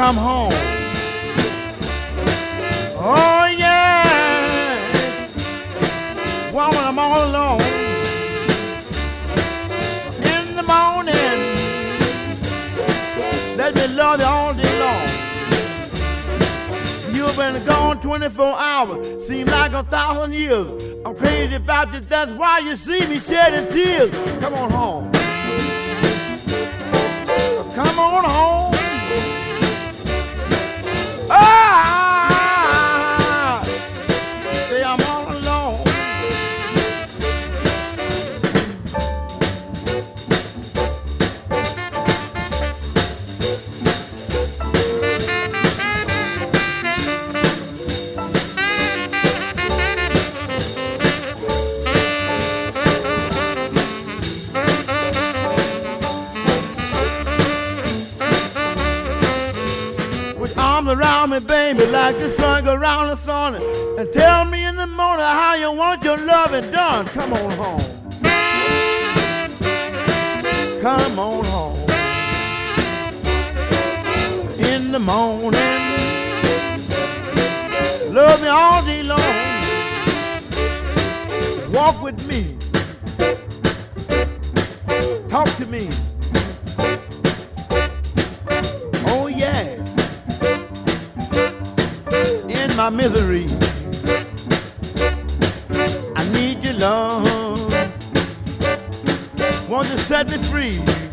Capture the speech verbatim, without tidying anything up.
come home. Oh yeah, woman, I'm all alone. In the morning, let me love you all day long. You've been gone twenty-four hours, seem like a thousand years. I'm crazy about this, that's why you see me shedding tears. Come on home. Come on home. Ah, say I'm all alone. Arms around me, baby, like the sun go round the sun, and tell me in the morning how you want your loving done. Come on home. Come on home. In the morning, love me all day long. Walk with me. Talk to me. Oh yeah. My misery, I need your love. Want to set me free.